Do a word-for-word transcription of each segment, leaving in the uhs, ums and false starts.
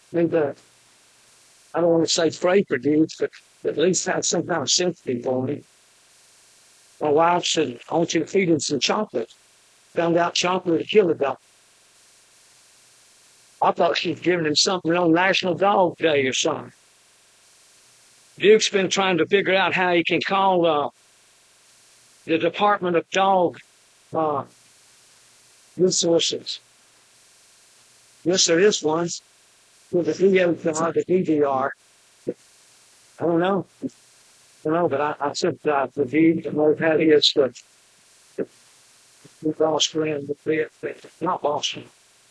need to, I don't want to say pray for dudes, but at least have some kind of sympathy for me. My wife said, I want you to feed him some chocolate. Found out chocolate would kill a dog. I thought she was giving him something on National Dog Day or something. Duke's been trying to figure out how he can call uh, the Department of Dog uh, Resources. Yes, there is one with the D O R, the D D R. I don't know. I don't know, but I, I said uh, the D, the know how he is the, the, the boss friend, the, the, not Boston.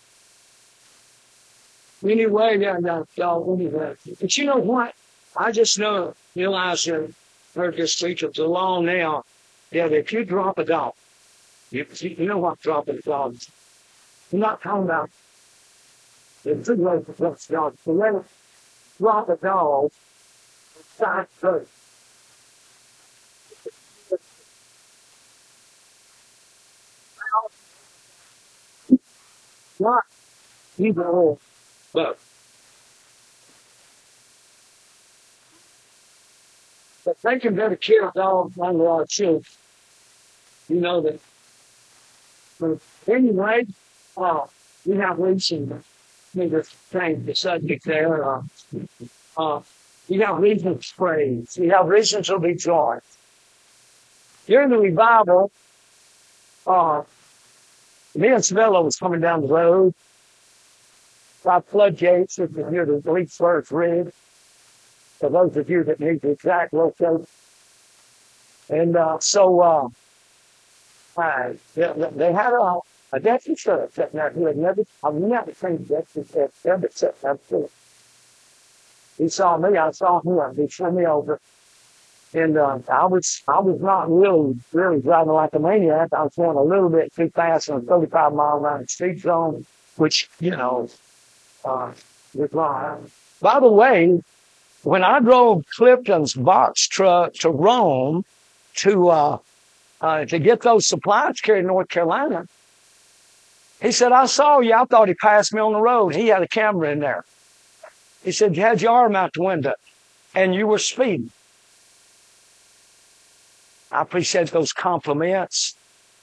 Anyway, yeah, yeah, y'all, anyway. But you know what? I just know, realize and heard this speech of the law now, that if you drop a dog, you, you know what dropping a dog is. You're not talking about the two ways to drop a dog. So let it drop a dog, side first. Not either or, but But taking better care of dogs under our children, you know that. But anyway, uh, we have reason to maybe change the subject there. Uh, uh, we have reason to praise. We have reason to be joyful. During the revival, uh, me and Savella was coming down the road by floodgates. You could hear the bleach first red. For those of you that need the exact location. And uh, so uh, I, they, they had a, a deputy sheriff sitting there who had never, I've never seen a deputy sheriff ever sit there before. He saw me, I saw him, he threw me over. And uh, I was I was not really, really driving like a maniac. I was going a little bit too fast on a thirty-five mile an hour speed zone, which, you know, uh, was wrong. By the way, when I drove Clifton's box truck to Rome to uh, uh, to get those supplies carried to North Carolina, he said, I saw you. I thought he passed me on the road. He had a camera in there. He said, you had your arm out the window and you were speeding. I appreciate those compliments.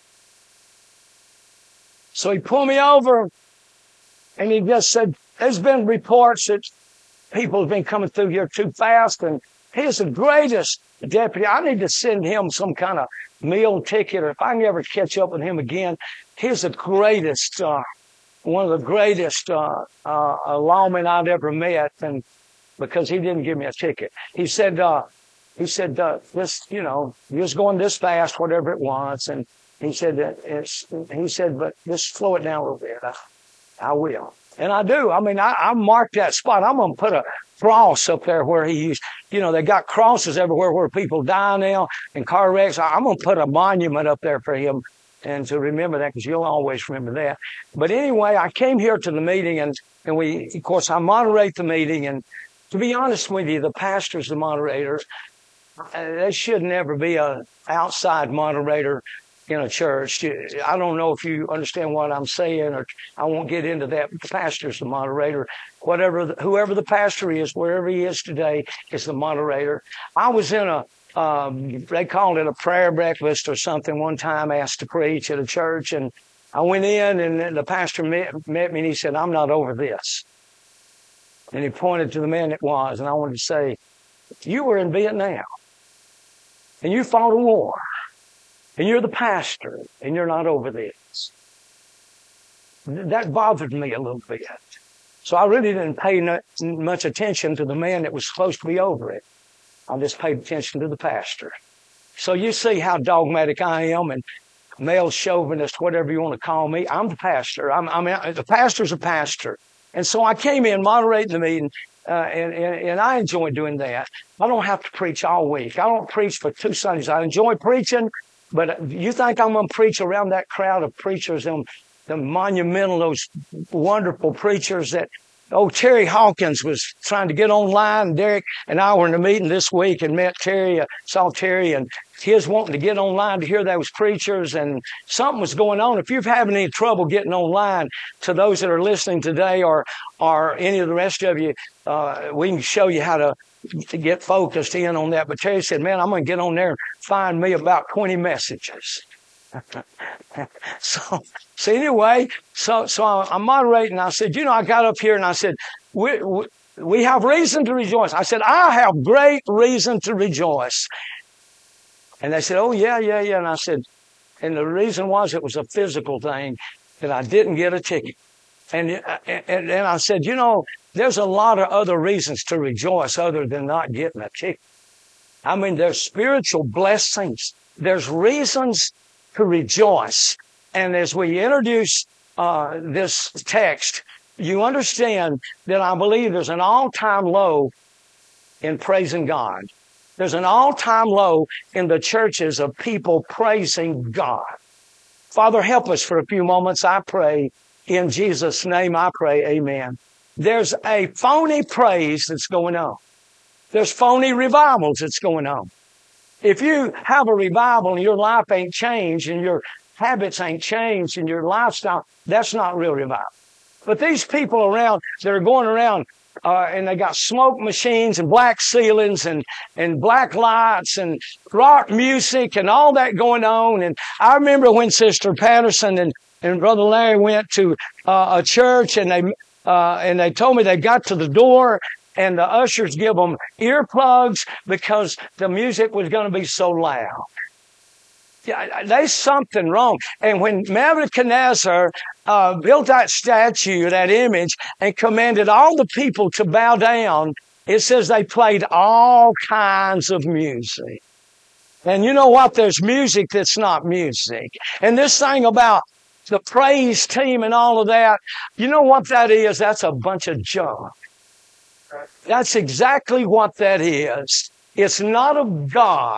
So he pulled me over and he just said, there's been reports that people have been coming through here too fast, and he's the greatest deputy. I need to send him some kind of meal ticket, or if I can ever catch up with him again, he's the greatest, uh, one of the greatest uh, uh, lawmen I'd ever met, and because he didn't give me a ticket. He said, uh, he said, uh, this, you know, you're just going this fast, whatever it was, and he said that it's, he said, but just slow it down a little bit. I, I will. And I do. I mean, I, I marked that spot. I'm going to put a cross up there where he used, you know, they got crosses everywhere where people die now in car wrecks. I'm going to put a monument up there for him and to remember that, because you'll always remember that. But anyway, I came here to the meeting and, and we, of course, I moderate the meeting. And to be honest with you, the pastors, the moderators, uh, there should never be a outside moderator in a church. I don't know if you understand what I'm saying, or I won't get into that. But the pastor's the moderator. Whatever, the, whoever the pastor is, wherever he is today, is the moderator. I was in a, um, they called it a prayer breakfast or something one time, asked to preach at a church, and I went in and the pastor met, met me and he said, I'm not over this. And he pointed to the man that was, and I wanted to say, you were in Vietnam and you fought a war. And you're the pastor, and you're not over this. That bothered me a little bit. So I really didn't pay no, much attention to the man that was supposed to be over it. I just paid attention to the pastor. So you see how dogmatic I am, and male chauvinist, whatever you want to call me. I'm the pastor. I'm, I'm the pastor's a pastor. And so I came in moderating the meeting, uh, and, and, and I enjoy doing that. I don't have to preach all week. I don't preach for two Sundays. I enjoy preaching. But you think I'm going to preach around that crowd of preachers, them, the monumental, those wonderful preachers that Oh, Terry Hawkins was trying to get online. Derek and I were in a meeting this week and met Terry, uh, saw Terry, and his wanting to get online to hear those preachers, and something was going on. If you're having any trouble getting online, to those that are listening today, or or any of the rest of you, uh, we can show you how to, to get focused in on that. But Terry said, man, I'm going to get on there and find me about twenty messages. so, so anyway, so, so I'm moderating. I said, you know, I got up here and I said, we, we, we have reason to rejoice. I said, I have great reason to rejoice. And they said, oh, yeah, yeah, yeah. And I said, and the reason was it was a physical thing, that I didn't get a ticket. And, and, and I said, you know, there's a lot of other reasons to rejoice other than not getting a ticket. I mean, there's spiritual blessings. There's reasons to rejoice. And as we introduce uh, this text, you understand that I believe there's an all-time low in praising God. There's an all-time low in the churches of people praising God. Father, help us for a few moments, I pray. In Jesus' name I pray, amen. There's a phony praise that's going on. There's phony revivals that's going on. If you have a revival and your life ain't changed and your habits ain't changed and your lifestyle, that's not real revival. But these people around, that are going around, uh, and they got smoke machines and black ceilings and, and black lights and rock music and all that going on. And I remember when Sister Patterson and, and Brother Larry went to uh, a church, and they, uh, and they told me they got to the door, and the ushers give them earplugs because the music was going to be so loud. Yeah, there's something wrong. And when Nebuchadnezzar uh, built that statue, that image, and commanded all the people to bow down, it says they played all kinds of music. And you know what? There's music that's not music. And this thing about the praise team and all of that, you know what that is? That's a bunch of junk. That's exactly what that is. It's not of God.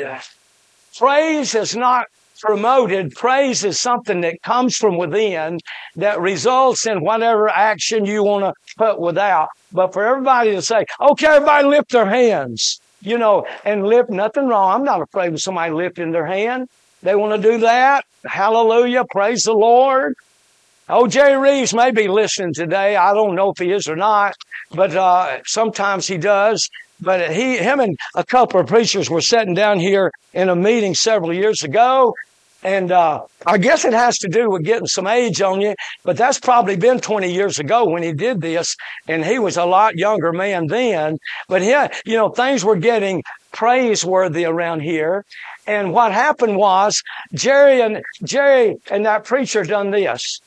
Praise is not promoted. Praise is something that comes from within that results in whatever action you want to put without. But for everybody to say, okay, everybody lift their hands, you know, and lift, nothing wrong. I'm not afraid of somebody lifting their hand. They want to do that. Hallelujah. Praise the Lord. Oh, Jerry Reeves may be listening today. I don't know if he is or not, but uh sometimes he does. But he, him and a couple of preachers were sitting down here in a meeting several years ago, and uh I guess it has to do with getting some age on you, but that's probably been twenty years ago when he did this, and he was a lot younger man then. But yeah, you know, things were getting praiseworthy around here. And what happened was Jerry and Jerry and that preacher done this.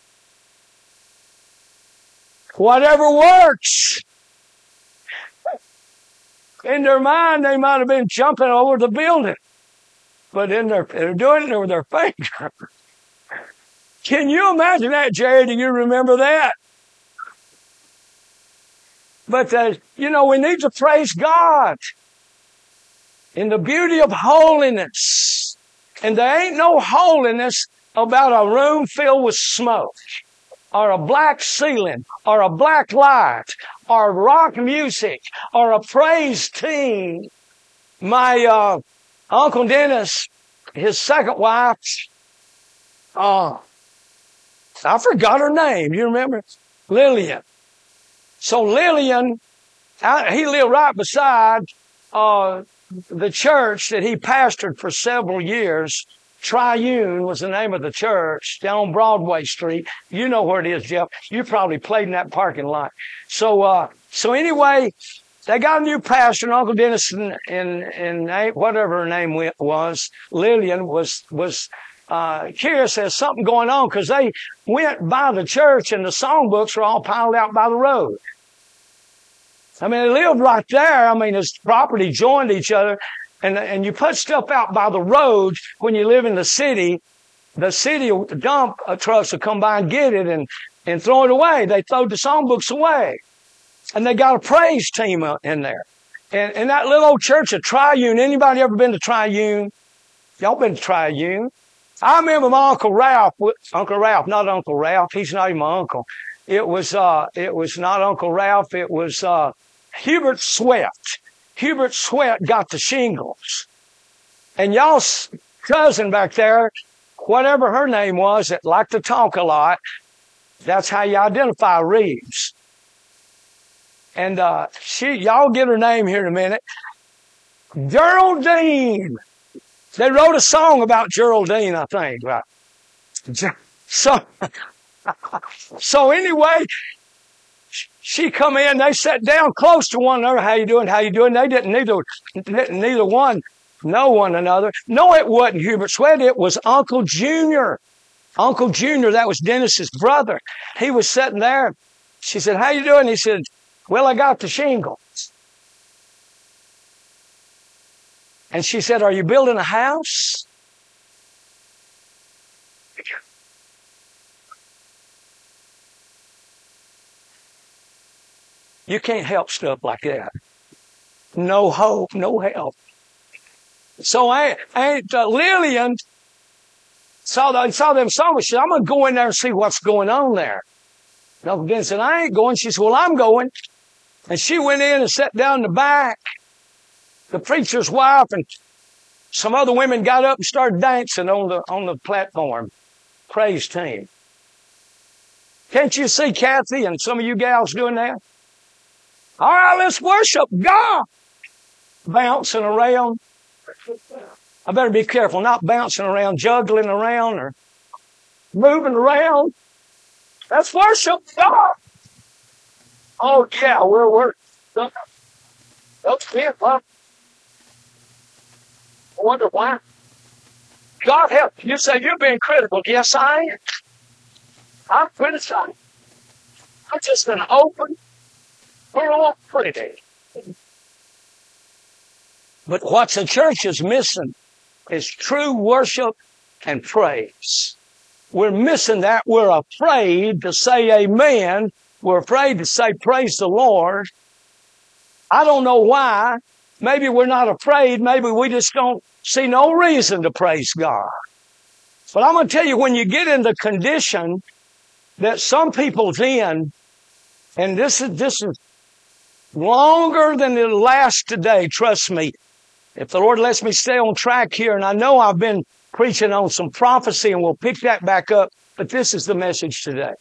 Whatever works. In their mind, they might have been jumping over the building. But in their, they're doing it with their finger. Can you imagine that, Jerry? Do you remember that? But, uh, you know, we need to praise God in the beauty of holiness. And there ain't no holiness about a room filled with smoke, or a black ceiling, or a black light, or rock music, or a praise team. My uh, Uncle Dennis, his second wife, uh, I forgot her name. You remember? Lillian. So Lillian, I, he lived right beside uh, the church that he pastored for several years. Triune was the name of the church down on Broadway Street. You know where it is, Jeff. You probably played in that parking lot. So, uh, so anyway, they got a new pastor, and Uncle Dennis and, and, and whatever her name was, Lillian, was, was, uh, curious there's something going on, because they went by the church and the songbooks were all piled out by the road. I mean, they lived right there. I mean, his property joined each other. And, and you put stuff out by the road when you live in the city, the city dump trucks will come by and get it and, and throw it away. They throw the songbooks away. And they got a praise team in there. And, and that little old church of Triune, anybody ever been to Triune? Y'all been to Triune? I remember my Uncle Ralph, Uncle Ralph, not Uncle Ralph, he's not even my uncle. It was, uh, it was not Uncle Ralph. It was, uh, Hubert Sweat. Hubert Sweat got the shingles. And y'all's cousin back there, whatever her name was, that liked to talk a lot, that's how you identify Reeves. And, uh, she, y'all get her name here in a minute. Geraldine. They wrote a song about Geraldine, I think. Right? So, so anyway, she come in, they sat down close to one another. How you doing? How you doing? They didn't neither, neither one know one another. No, it wasn't Hubert Sweat. It was Uncle Junior. Uncle Junior, that was Dennis's brother. He was sitting there. She said, how you doing? He said, well, I got the shingles. And she said, are you building a house? You can't help stuff like that. No hope, no help. So Aunt, Aunt uh, Lillian saw, the, saw them songs. She said, I'm going to go in there and see what's going on there. And Uncle Dennis said, I ain't going. She said, well, I'm going. And she went in and sat down in the back. The preacher's wife and some other women got up and started dancing on the, on the platform. Praise team. Can't you see Kathy and some of you gals doing that? All right, let's worship God. Bouncing around. I better be careful, not bouncing around, juggling around, or moving around. Let's worship God. Oh, yeah, we're worshiping. Don't be fun. I wonder why. God help you. You say you're being critical. Yes, I am. I'm criticizing. I'm just an open, plural critic. But what the church is missing is true worship and praise. We're missing that. We're afraid to say amen. We're afraid to say praise the Lord. I don't know why. Maybe we're not afraid. Maybe we just don't see no reason to praise God. But I'm going to tell you, when you get in the condition that some people's in, and this is, this is longer than it'll last today, trust me. If the Lord lets me stay on track here, and I know I've been preaching on some prophecy, and we'll pick that back up, but this is the message today.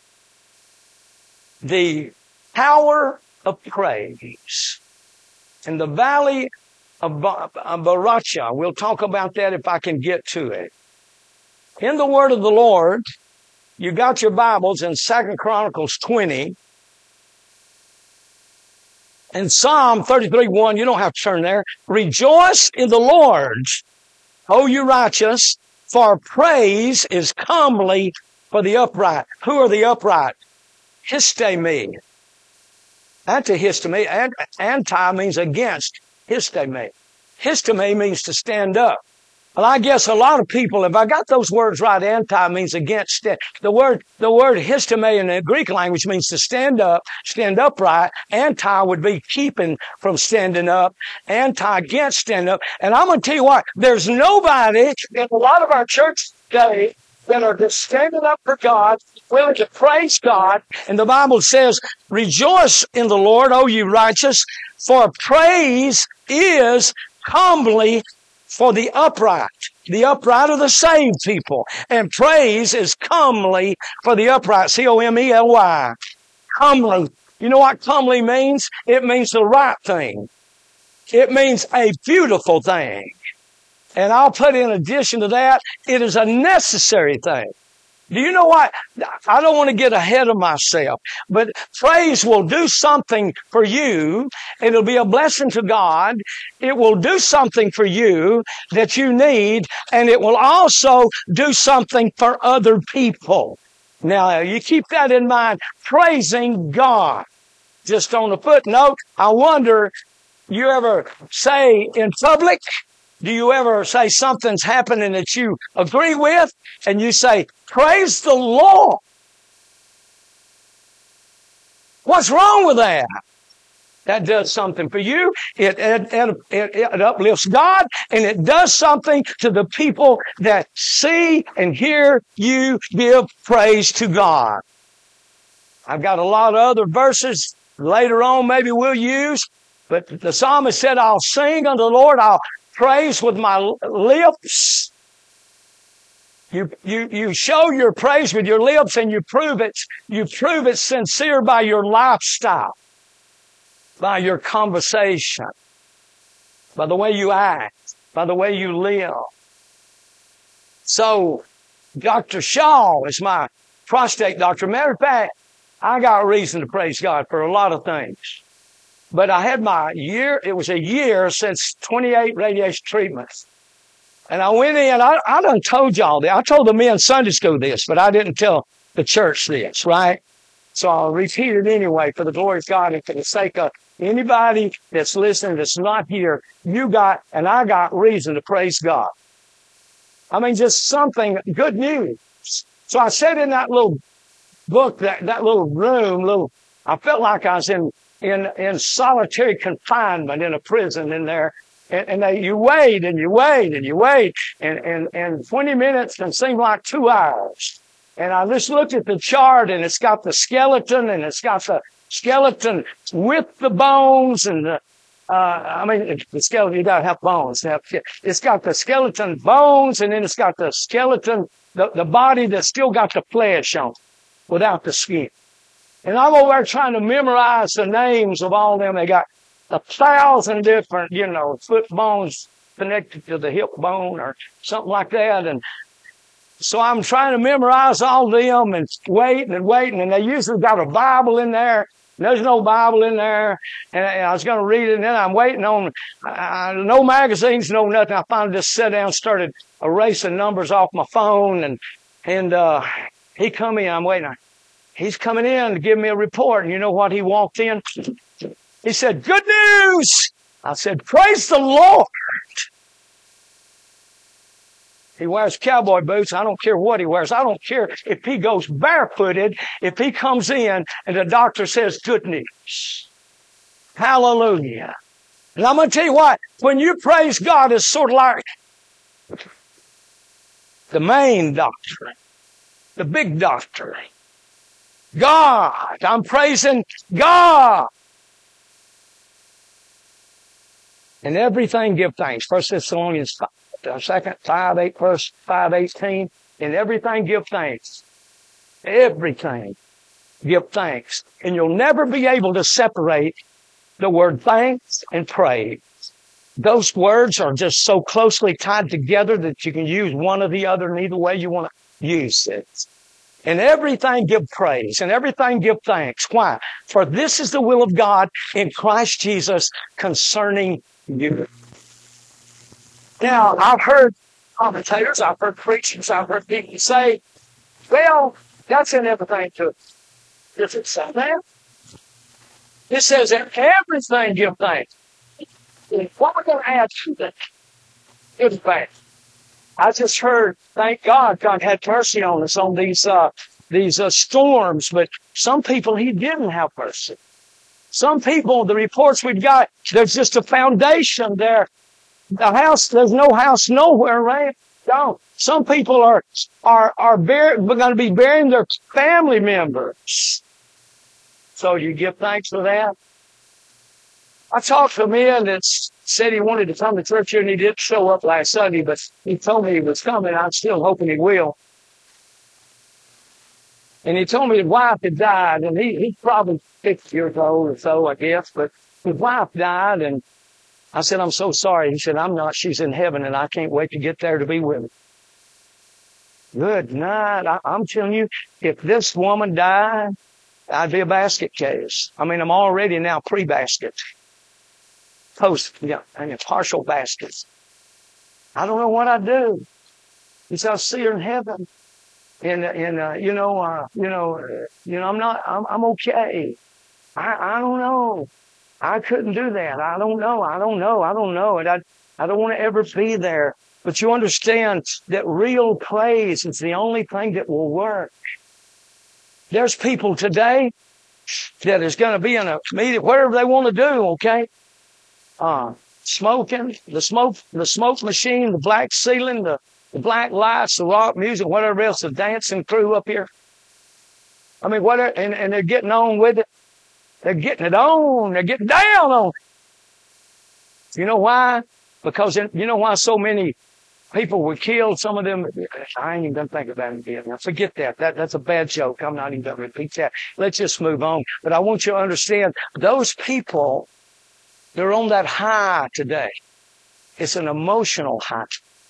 The power of praise. In the valley of Baracha, we'll talk about that if I can get to it. In the word of the Lord, you got your Bibles in Second Chronicles twenty. And Psalm thirty-three one, you don't have to turn there. Rejoice in the Lord, O you righteous, for praise is comely for the upright. Who are the upright? Histemi. Antihistemi. Anti means against. Histemi. Histemi means to stand up. Well, I guess a lot of people, if I got those words right, anti means against. The word, the word histemi in the Greek language means to stand up, stand upright. Anti would be keeping from standing up. Anti against standing up. And I'm going to tell you what, there's nobody in a lot of our church today that are just standing up for God, willing to praise God. And the Bible says, rejoice in the Lord, O you righteous, for praise is comely for the upright. The upright are the saved people. And praise is comely for the upright. C O M E L Y. Comely. You know what comely means? It means the right thing. It means a beautiful thing. And I'll put in addition to that, it is a necessary thing. Do you know what? I don't want to get ahead of myself, but praise will do something for you. It'll be a blessing to God. It will do something for you that you need, and it will also do something for other people. Now, you keep that in mind, praising God. Just on a footnote, I wonder, you ever say in public, do you ever say something's happening that you agree with, and you say, praise the Lord? What's wrong with that? That does something for you. It, it, it, it, it uplifts God, and it does something to the people that see and hear you give praise to God. I've got a lot of other verses later on maybe we'll use. But the psalmist said, I'll sing unto the Lord. I'll praise with my lips. You, you, you show your praise with your lips and you prove it. You prove it sincere by your lifestyle, by your conversation, by the way you act, by the way you live. So, Doctor Shaw is my prostate doctor. Matter of fact, I got reason to praise God for a lot of things. But I had my year, it was a year since twenty-eight radiation treatments. And I went in, I, I done told y'all this. I told the men Sunday school this, but I didn't tell the church this, right? So I'll repeat it anyway for the glory of God and for the sake of anybody that's listening that's not here. You got, and I got reason to praise God. I mean, just something, good news. So I sat in that little book, that, that little room, little, I felt like I was in, in, in solitary confinement in a prison in there. And, and they, you wait and you wait and you wait and, and, and twenty minutes can seem like two hours. And I just looked at the chart and it's got the skeleton and it's got the skeleton with the bones and the, uh, I mean, the skeleton, you gotta have bones. It's got the skeleton bones and then it's got the skeleton, the, the body that's still got the flesh on without the skin. And I'm over there trying to memorize the names of all them. They got a thousand different, you know, foot bones connected to the hip bone or something like that. And so I'm trying to memorize all them and waiting and waiting. And they usually got a Bible in there. There's no Bible in there. And I was going to read it. And then I'm waiting on, uh, no magazines, no nothing. I finally just sat down and started erasing numbers off my phone. And, and, uh, he come in. I'm waiting. He's coming in to give me a report. And you know what? He walked in. He said, good news. I said, praise the Lord. He wears cowboy boots. I don't care what he wears. I don't care if he goes barefooted, if he comes in and the doctor says good news. Hallelujah. And I'm going to tell you what, when you praise God, it's sort of like the main doctor, the big doctor. God. I'm praising God. And everything give thanks. First Thessalonians five, second, five, eight, verse five, eighteen. In everything give thanks. Everything give thanks. And you'll never be able to separate the word thanks and praise. Those words are just so closely tied together that you can use one or the other in either way you want to use it. And everything give praise and everything give thanks. Why? For this is the will of God in Christ Jesus concerning you. Now, I've heard commentators, I've heard preachers, I've heard people say, well, that's in everything too. Does it say that? It says in everything give thanks. What we're going to add to that? Everything. I just heard, thank God, God had mercy on us on these uh, these uh, storms, but some people He didn't have mercy. Some people, the reports we've got, there's just a foundation there. The house, there's no house nowhere, right? No. Some people are are are going to be burying their family members. So you give thanks for that. I talked to a man that said he wanted to come to church here, and he didn't show up last Sunday, but he told me he was coming. I'm still hoping he will. And he told me his wife had died, and he, he's probably fifty years old or so, I guess, but his wife died, and I said, I'm so sorry. He said, I'm not. She's in heaven, and I can't wait to get there to be with her. Good night. I, I'm telling you, if this woman died, I'd be a basket case. I mean, I'm already now pre-basket. Post, yeah, I mean, partial baskets. I don't know what I'd do. He said, I'll see her in heaven. And, and, uh, you know, uh, you know, uh, you know, I'm not, I'm, I'm okay. I, I don't know. I couldn't do that. I don't know. I don't know. I don't know. And I, I don't want to ever be there. But you understand that real praise is the only thing that will work. There's people today that is going to be in a meeting, whatever they want to do, okay? Uh, smoking, the smoke, the smoke machine, the black ceiling, the, the black lights, the rock music, whatever else, the dancing crew up here. I mean, what? Are, and, and they're getting on with it. They're getting it on. They're getting down on it. You know why? Because in, you know why so many people were killed? Some of them, I ain't even going to think about it again. Now, forget that. that. That's a bad joke. I'm not even going to repeat that. Let's just move on. But I want you to understand, those people, they're on that high today. It's an emotional high.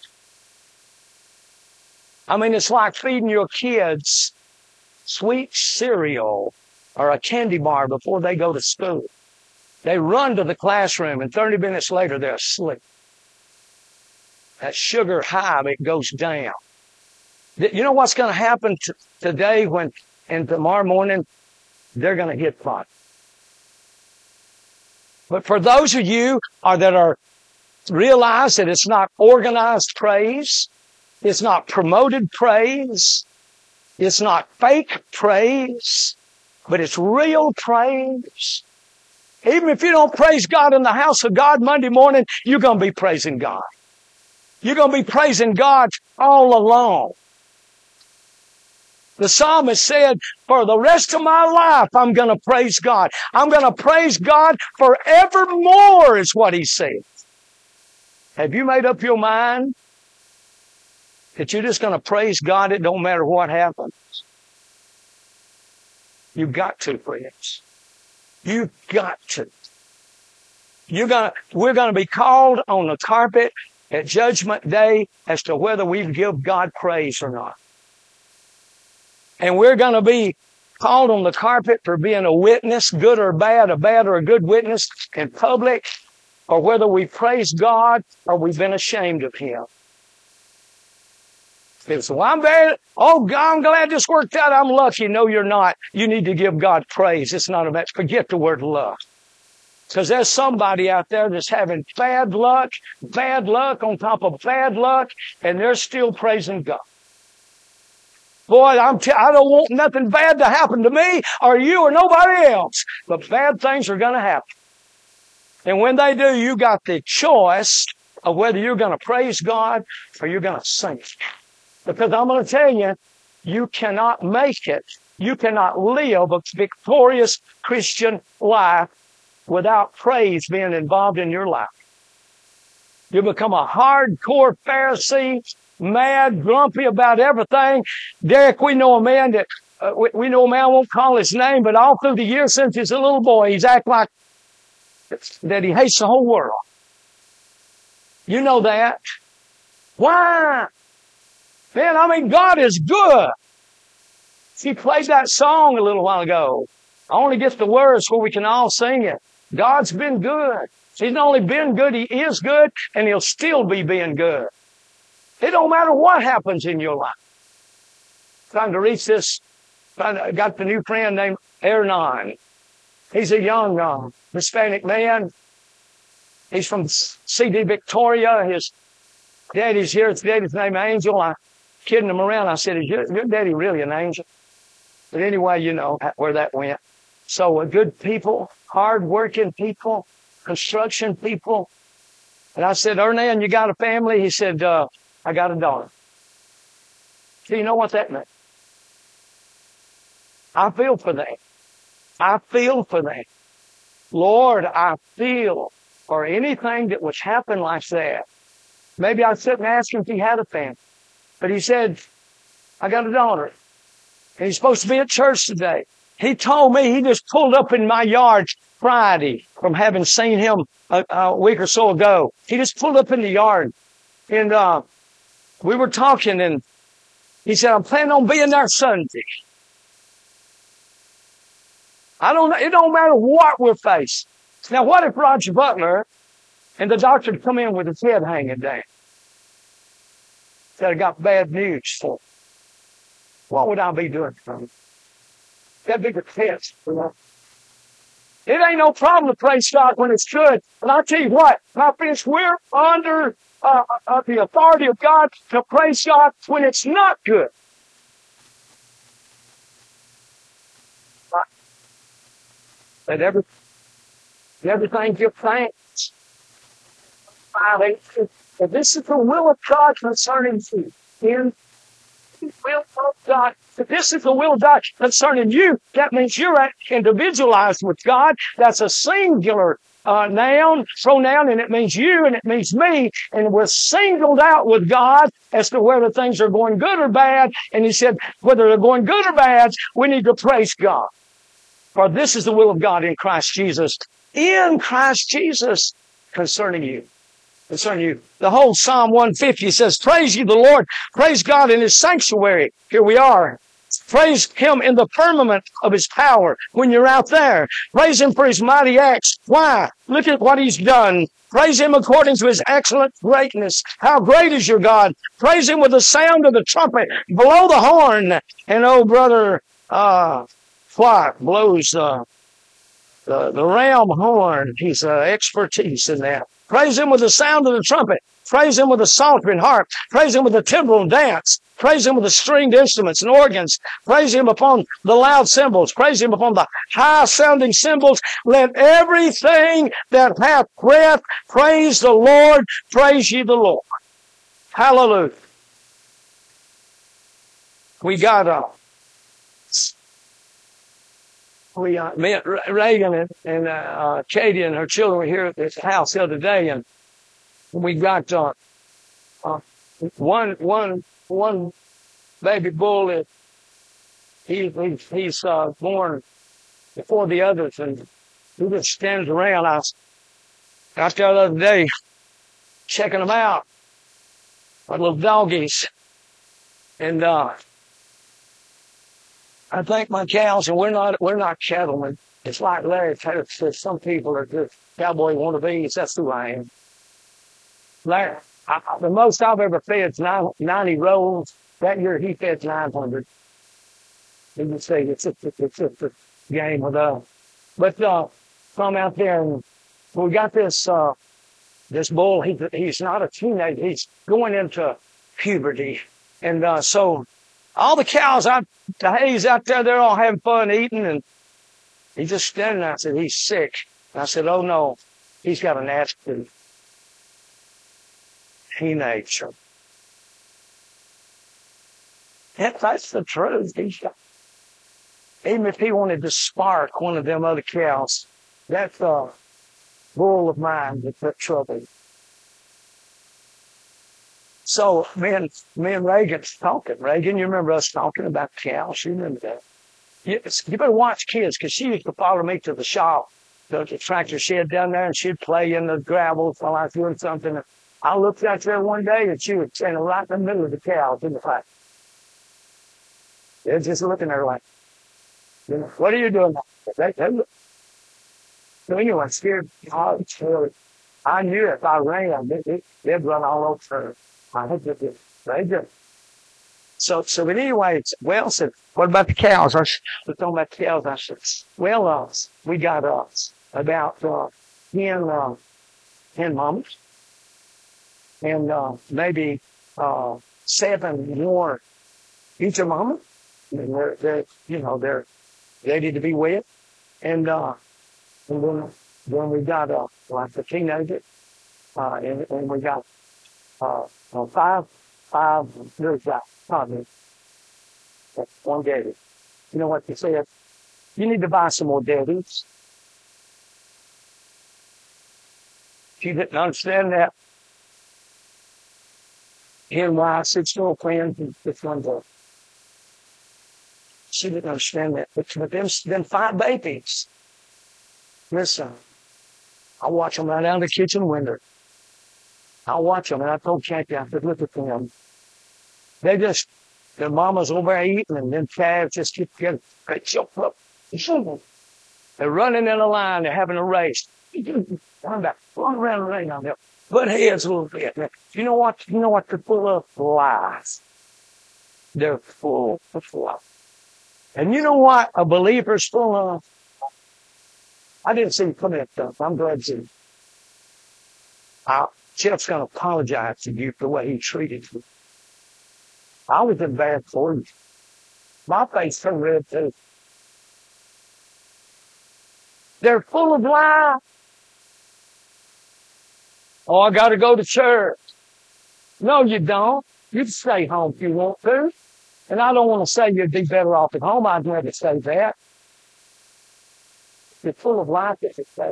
I mean, it's like feeding your kids sweet cereal or a candy bar before they go to school. They run to the classroom and thirty minutes later they're asleep. That sugar high, it goes down. You know what's going to happen t- today when, and tomorrow morning, they're going to hit bottom. But for those of you are, that are, realize that it's not organized praise, it's not promoted praise, it's not fake praise, but it's real praise. Even if you don't praise God in the house of God Monday morning, you're going to be praising God. You're going to be praising God all along. The psalmist said, for the rest of my life, I'm going to praise God. I'm going to praise God forevermore, is what he said. Have you made up your mind that you're just going to praise God? It don't matter what happens. You've got to, friends. You've got to. You're gonna, we're going to be called on the carpet at Judgment Day as to whether we give God praise or not. And we're going to be called on the carpet for being a witness, good or bad, a bad or a good witness in public, or whether we praise God or we've been ashamed of Him. People say, well, I'm very, oh God, I'm glad this worked out. I'm lucky. No, you're not. You need to give God praise. It's not about, forget the word luck. Because there's somebody out there that's having bad luck, bad luck on top of bad luck, and they're still praising God. Boy, I'm t- I don't want nothing bad to happen to me or you or nobody else. But bad things are going to happen. And when they do, you got the choice of whether you're going to praise God or you're going to sing. Because I'm going to tell you, you cannot make it. You cannot live a victorious Christian life without praise being involved in your life. You become a hardcore Pharisee, mad, grumpy about everything. Derek, we know a man that, uh, we, we know a man, I won't call his name, but all through the years since he's a little boy, he's act like that he hates the whole world. You know that. Why? Man, I mean, God is good. He played that song a little while ago. I only get the words where we can all sing it. God's been good. He's not only been good, He is good, and He'll still be being good. It don't matter what happens in your life. Trying to reach this, I got the new friend named Ernan. He's a young uh, Hispanic man. He's from C D Victoria. His daddy's here. His daddy's name Angel. I kidding him around. I said, is your, your daddy really an angel? But anyway, you know where that went. So uh, good people, hard-working people, construction people. And I said, Ernan, you got a family? He said, uh, I got a daughter. Do you know what that meant? I feel for that. I feel for that. Lord, I feel for anything that would happen like that. Maybe I'd sit and ask him if he had a family. But he said, I got a daughter. And he's supposed to be at church today. He told me he just pulled up in my yard Friday from having seen him a, a week or so ago. He just pulled up in the yard. And uh we were talking, and he said, I'm planning on being there Sunday. I don't know. It don't matter what we're facing. Now, what if Roger Butler and the doctor had come in with his head hanging down? Said, I got bad news for him. What would I be doing for him? That'd be the test. You know? It ain't no problem to praise God when it's good. And I'll tell you what, my friends, we're under uh, uh, the authority of God to praise God when it's not good. Let every, everything give thanks. If this is the will of God concerning you, then the will of God This is the will of God concerning you. That means you're individualized with God. That's a singular uh, noun, pronoun, and it means you and it means me. And we're singled out with God as to whether things are going good or bad. And he said, whether they're going good or bad, we need to praise God. For this is the will of God in Christ Jesus. In Christ Jesus concerning you. Concerning you. The whole Psalm one fifty says, praise ye the Lord. Praise God in His sanctuary. Here we are. Praise Him in the firmament of His power when you're out there. Praise Him for His mighty acts. Why? Look at what He's done. Praise Him according to His excellent greatness. How great is your God? Praise Him with the sound of the trumpet. Blow the horn. And oh, brother, uh, Clark blows uh, the, the ram horn. He's uh, expertise in that. Praise Him with the sound of the trumpet. Praise Him with the psaltery and harp. Praise Him with the timbrel and dance. Praise Him with the stringed instruments and organs. Praise Him upon the loud cymbals. Praise Him upon the high-sounding cymbals. Let everything that hath breath praise the Lord. Praise ye the Lord. Hallelujah. We got uh, we uh, met Reagan and, and uh, uh, Katie and her children were here at this house the other day, and we got uh, uh, one one one baby bull that he, he he's uh, born before the others, and he just stands around. I was out there the other day checking them out, our little doggies, and uh, I think my cows, and we're not we're not cattlemen. It's like Larry Taylor says, some people are just cowboy wannabes. That's who I am. Larry, I, the most I've ever fed is ninety rows. That year he fed nine hundred. You can say it's a, it's just a game with us. But uh, from out there, and we got this uh, this bull. He, he's not a teenager. He's going into puberty, and uh, so. All the cows out, the hay's out there, they're all having fun eating, and he's just standing there. I said, he's sick. And I said, oh no, he's got an attitude. Teenager. That, that's the truth. He's got, even if he wanted to spark one of them other cows, that uh, bull of mine would put trouble. So me and, me and Reagan's talking. Reagan, you remember us talking about cows? You remember that. You, you better watch kids, because she used to follow me to the shop, the, the tractor shed down there, and she'd play in the gravel while I was doing something. I looked out there one day, and she was standing right in the middle of the cows in the fight. They're just looking at her like, you know, what are you doing? They, they look. So anyway, scared. Oh, I knew if I ran, they, they, they'd run all over her. I hope that they, they did. So, so, but anyway, well, said, what about the cows? I was talking about the cows. I said, well, uh, we got uh, about uh, ten, uh, ten mamas, and uh, maybe uh, seven more each a mama. And they're, they're, you know, they're ready to be wet. And, uh, and then, then we got uh, like the teenager, uh, and, and we got Uh, uh, five, five, there's that, probably, one daddy. You know what they said? You need to buy some more daddies. She didn't understand that. And why I said, still friends with one girl. She didn't understand that. But, but them, them five babies, listen, I watch them right down the kitchen window. I watch them, and I told Kathy, I said, look at them. They just, their mama's over there eating, and then calves just keep getting, they're running in a line, they're having a race. Run back, run around the ring on them. Butt heads a little bit. You know what, you know what they're full of? Lies. They're full of lies. And you know what a believer's full of? I didn't see him come in stuff. I'm glad to. I, Jeff's going to apologize to you for the way he treated you. I was in bad for you. My face turned red too. They're full of lies. Oh, I got to go to church. No, you don't. You can stay home if you want to. And I don't want to say you'd be better off at home. I'd never say that. You're full of life, if it says.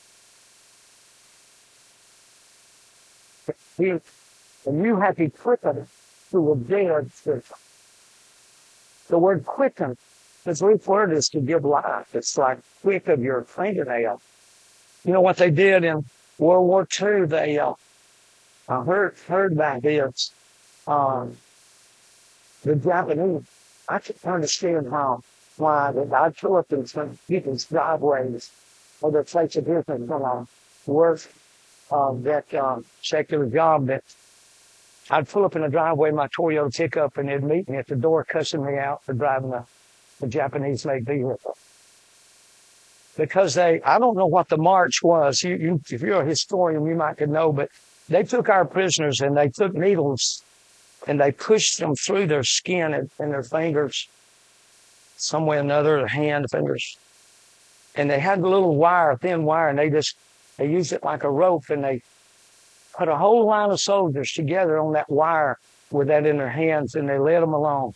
You, and you have to quicken who were dead spiritually. The word quicken, the Greek word is to give life. It's like quick of your fingernail. You know what they did in World War Two? They uh, I heard heard about this. Um, the Japanese, I can understand how why that I'd pull up in some people's driveways or their place of business from a work uh, that um, secular job that I'd pull up in the driveway of my Toyota pickup and they'd meet me at the door cussing me out for driving a, a Japanese-made vehicle. Because they, I don't know what the march was. You, you, if you're a historian, you might could know, but they took our prisoners and they took needles and they pushed them through their skin and, and their fingers, some way or another, their hand, fingers. And they had a little wire, thin wire, and they just, they used it like a rope and they put a whole line of soldiers together on that wire with that in their hands, and they led them along.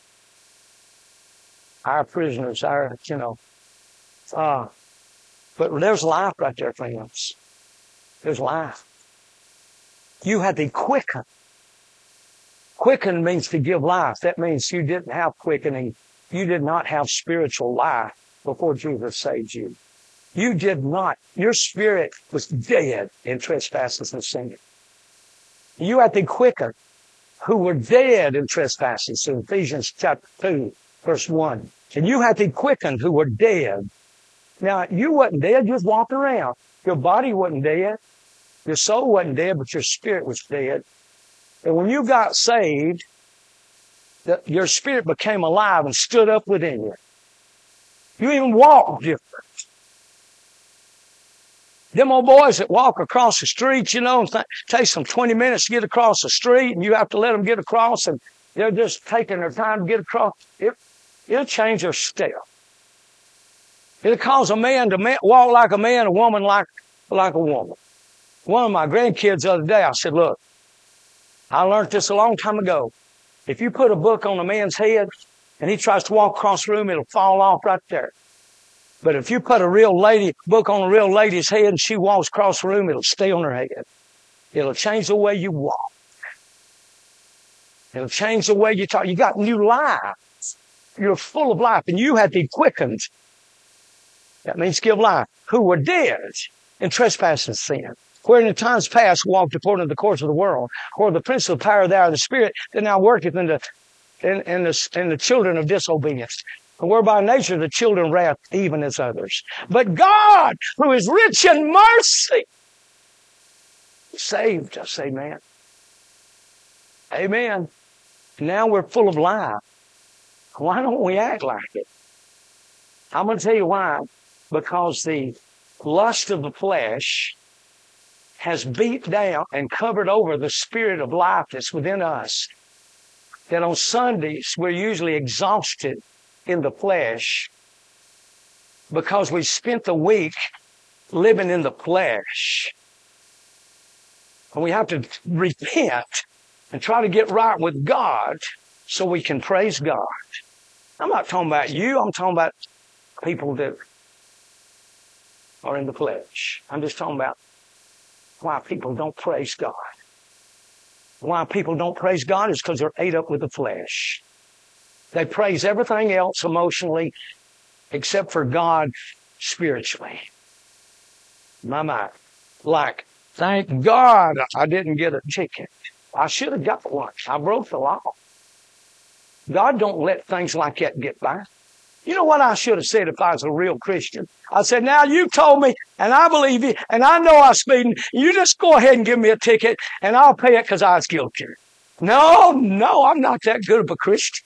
Our prisoners, our, you know. Uh, but there's life right there, friends. There's life. You had to quicken. Quicken means to give life. That means you didn't have quickening. You did not have spiritual life before Jesus saved you. You did not. Your spirit was dead in trespasses and sin. You had to quicken who were dead in trespasses in Ephesians chapter two, verse one. And you had to quicken who were dead. Now, you wasn't dead, you was walking around. Your body wasn't dead. Your soul wasn't dead, but your spirit was dead. And when you got saved, the, your spirit became alive and stood up within you. You even walked different. Them old boys that walk across the street, you know, and th- takes them twenty minutes to get across the street, and you have to let them get across, and they're just taking their time to get across. It, it'll change their step. It'll cause a man to ma- walk like a man, a woman like, like a woman. One of my grandkids the other day, I said, look, I learned this a long time ago. If you put a book on a man's head and he tries to walk across the room, it'll fall off right there. But if you put a real lady, book on a real lady's head and she walks across the room, it'll stay on her head. It'll change the way you walk. It'll change the way you talk. You got new life. You're full of life, and you had to be quickened. That means give life. Who were dead in trespass and sin, where in the times past walked according to the course of the world, where the prince of the power of the hour of the spirit that now worketh in the, in, in the, in the children of disobedience. And we're by nature the children of wrath, even as others. But God, who is rich in mercy, saved us, amen. Amen. Now we're full of life. Why don't we act like it? I'm going to tell you why. Because the lust of the flesh has beat down and covered over the spirit of life that's within us. That on Sundays, we're usually exhausted in the flesh because we spent the week living in the flesh. And we have to repent and try to get right with God so we can praise God. I'm not talking about you. I'm talking about people that are in the flesh. I'm just talking about why people don't praise God. Why people don't praise God is because they're ate up with the flesh. They praise everything else emotionally except for God spiritually. My mind. Like, thank God I didn't get a ticket. I should have got one. I broke the law. God don't let things like that get by. You know what I should have said if I was a real Christian? I said, now you told me, and I believe you, and I know I was speeding. You just go ahead and give me a ticket, and I'll pay it because I was guilty. No, no, I'm not that good of a Christian.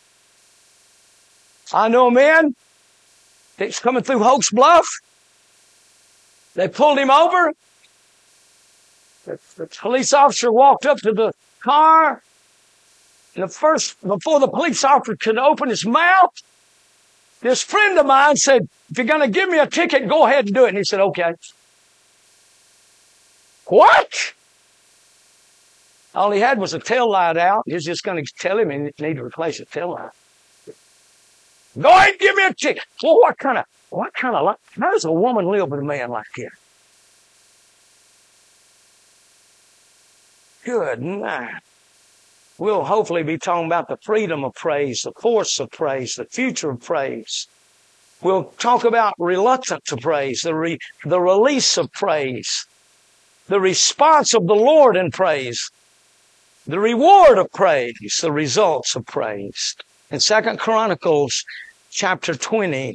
I know a man that's coming through Hoke's Bluff. They pulled him over. The, the police officer walked up to the car. And the first, before the police officer could open his mouth, this friend of mine said, if you're going to give me a ticket, go ahead and do it. And he said, okay. What? All he had was a tail light out. He was just going to tell him he needed to replace the tail light. Go ahead and give me a ticket. Well, what kind of, what kind of, how does a woman live with a man like that? Good night. We'll hopefully be talking about the freedom of praise, the force of praise, the future of praise. We'll talk about reluctant to praise, the, re, the release of praise, the response of the Lord in praise, the reward of praise, the results of praise. In Second Chronicles chapter twenty,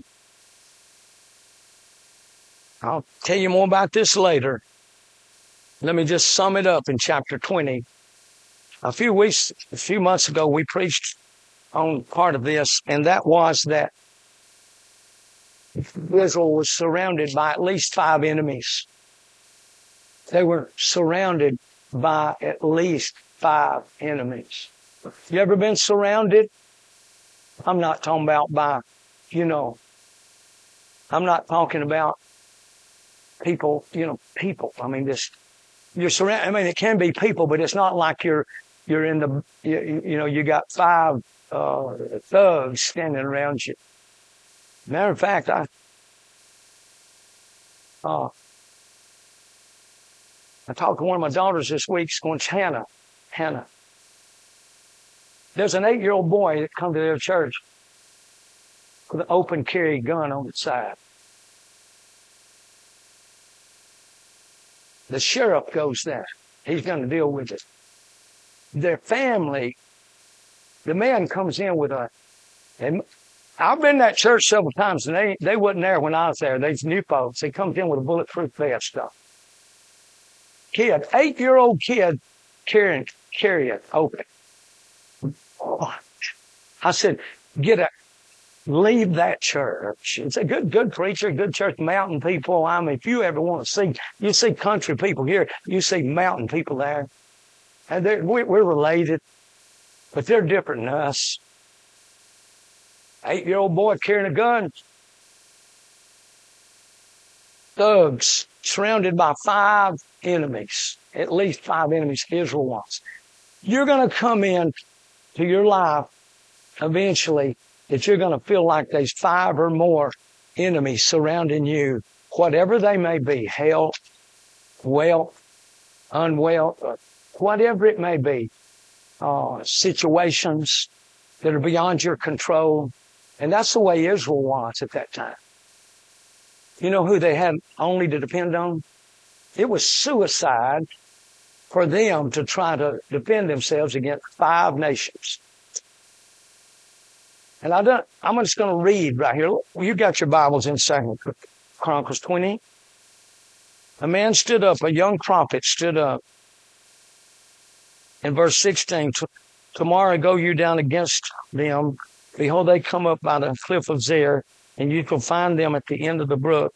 I'll tell you more about this later. Let me just sum it up in chapter twenty. A few weeks, a few months ago, we preached on part of this, and that was that Israel was surrounded by at least five enemies. They were surrounded by at least five enemies. You ever been surrounded? I'm not talking about by, you know, I'm not talking about people, you know, people. I mean, this, you're surrounded, I mean, it can be people, but it's not like you're, you're in the, you, you know, you got five uh, thugs standing around you. Matter of fact, I, uh, I talked to one of my daughters this week. She's going, Hannah, Hannah. There's an eight-year-old boy that come to their church with an open carry gun on its side. The sheriff goes there. He's going to deal with it. Their family, the man comes in with a, and I've been to that church several times, and they, they wasn't there when I was there. They's new folks. He comes in with a bulletproof vest stuff. Kid, eight-year-old kid carrying, carry it open. I said, get a, leave that church. It's a good, good preacher, good church, mountain people. I mean, if you ever want to see, you see country people here, you see mountain people there. And they're, we're related, but they're different than us. Eight-year-old boy carrying a gun. Thugs surrounded by five enemies, at least five enemies Israel wants. You're going to come in to your life eventually that you're going to feel like there's five or more enemies surrounding you, whatever they may be, health, wealth, unwealth, whatever it may be, uh, situations that are beyond your control. And that's the way Israel was at that time. You know who they had only to depend on? It was suicide for them to try to defend themselves against five nations. And I don't, I'm just going to read right here. You got your Bibles in Second Chronicles twenty. A man stood up, a young prophet stood up. In verse sixteen, tomorrow go you down against them. Behold, they come up by the cliff of Zer, and you can find them at the end of the brook,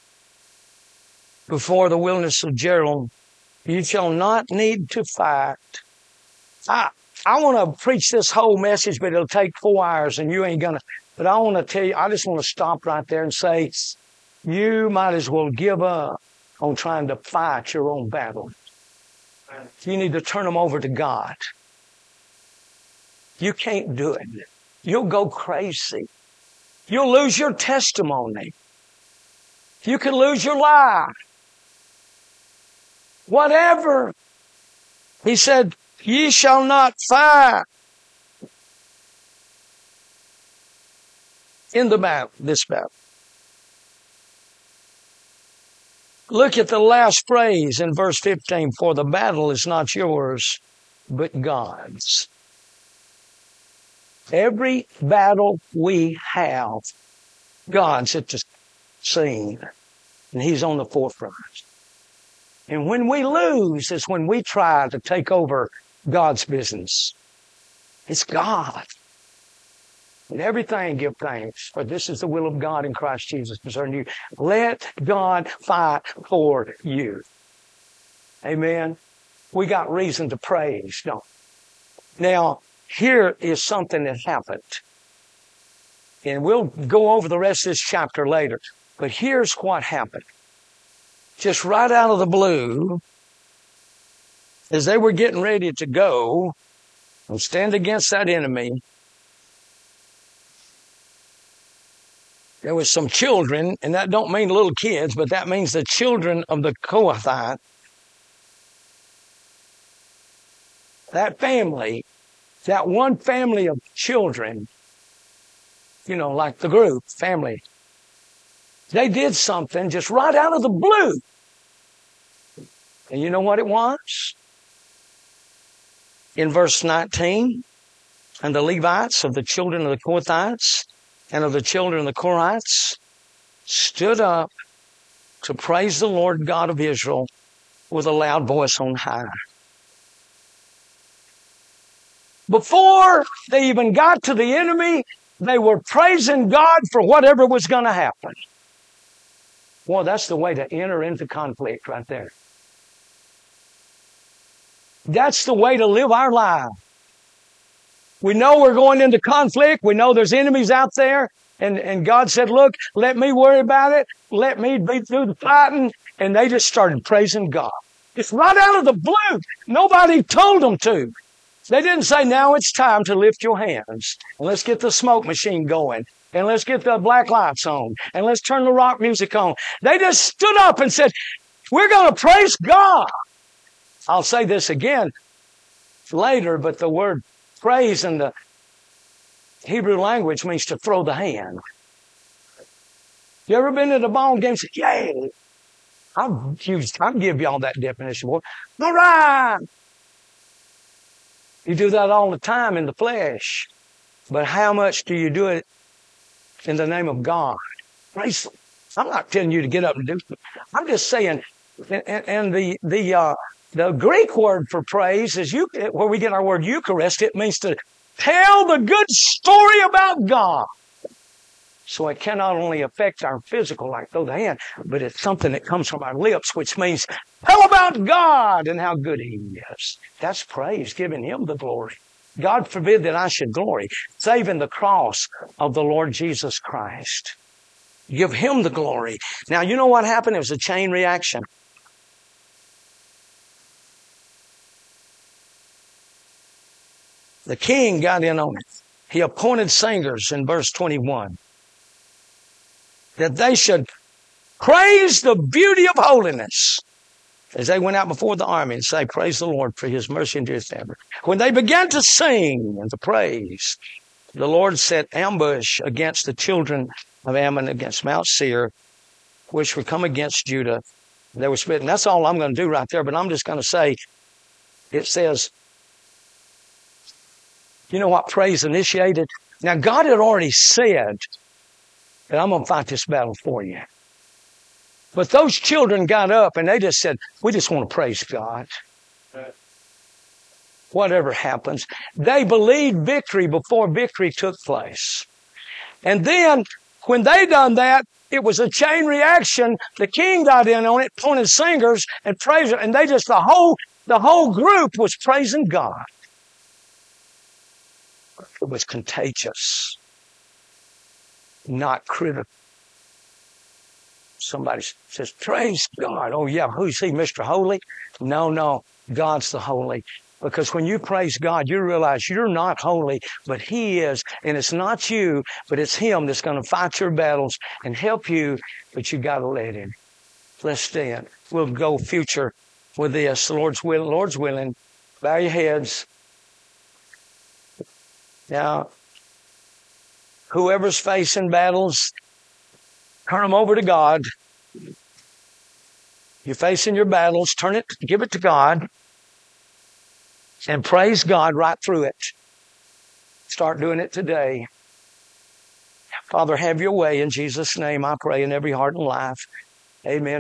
before the wilderness of Jeruel. You shall not need to fight. I, I want to preach this whole message, but it'll take four hours, and you ain't going to. But I want to tell you, I just want to stop right there and say, you might as well give up on trying to fight your own battle. You need to turn them over to God. You can't do it. You'll go crazy. You'll lose your testimony. You could lose your life. Whatever. He said, ye shall not fight in the battle, this battle. Look at the last phrase in verse fifteen. For the battle is not yours, but God's. Every battle we have, God's at the scene, and He's on the forefront. And when we lose is when we try to take over God's business. It's God. In everything give thanks, for this is the will of God in Christ Jesus concerning you. Let God fight for you. Amen. We got reason to praise, don't we? Now, here is something that happened. And we'll go over the rest of this chapter later. But here's what happened. Just right out of the blue, as they were getting ready to go and stand against that enemy, there was some children, and that don't mean little kids, but that means the children of the Kohathite. That family, that one family of children, you know, like the group, family, they did something just right out of the blue. And you know what it was? In verse nineteen, and the Levites of the children of the Kohathites and of the children of the Korahites stood up to praise the Lord God of Israel with a loud voice on high. Before they even got to the enemy, they were praising God for whatever was going to happen. Well, that's the way to enter into conflict right there. That's the way to live our life. We know we're going into conflict. We know there's enemies out there. And, and God said, look, let me worry about it. Let me be through the fighting. And they just started praising God. It's right out of the blue. Nobody told them to. They didn't say, now it's time to lift your hands. And let's get the smoke machine going. And let's get the black lights on. And let's turn the rock music on. They just stood up and said, we're going to praise God. I'll say this again later, but the word praise in the Hebrew language means to throw the hand. You ever been at a ball game and said, yay? I'll, use, I'll give y'all that definition, boy. All right. You do that all the time in the flesh. But how much do you do it in the name of God? Praise. I'm not telling you to get up and do it. I'm just saying, and, and the, the, uh, the Greek word for praise is, you, where we get our word Eucharist, it means to tell the good story about God. So it can not only affect our physical, like throw the hand, but it's something that comes from our lips, which means tell about God and how good He is. That's praise, giving Him the glory. God forbid that I should glory, save in the cross of the Lord Jesus Christ. Give Him the glory. Now, you know what happened? It was a chain reaction. The king got in on it. He appointed singers in verse twenty-one that they should praise the beauty of holiness as they went out before the army and say, praise the Lord for His mercy and His favor. When they began to sing and to praise, the Lord set ambush against the children of Ammon, against Mount Seir, which would come against Judah. They were smitten. That's all I'm going to do right there, but I'm just going to say, it says, you know what praise initiated? Now, God had already said that I'm going to fight this battle for you. But those children got up and they just said, we just want to praise God. Whatever happens. They believed victory before victory took place. And then, when they done that, it was a chain reaction. The king got in on it, appointed singers and praised it. And they just, the whole, the whole group was praising God. It was contagious, not critical. Somebody says, praise God. Oh, yeah, who's He, Mister Holy? No, no, God's the holy. Because when you praise God, you realize you're not holy, but He is. And it's not you, but it's Him that's going to fight your battles and help you, but you got to let Him. Let's stand. We'll go future with this. The Lord's willing. Lord's willing. Bow your heads. Now, whoever's facing battles, turn them over to God. You're facing your battles, turn it, give it to God, and praise God right through it. Start doing it today. Father, have your way in Jesus' name, I pray, in every heart and life. Amen.